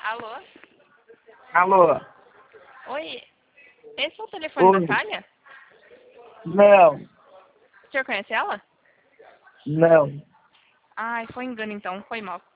Alô? Alô? Oi, esse é o telefone Oi. da Tânia? Não, O senhor conhece ela? não. Ai, foi engano então, foi mal.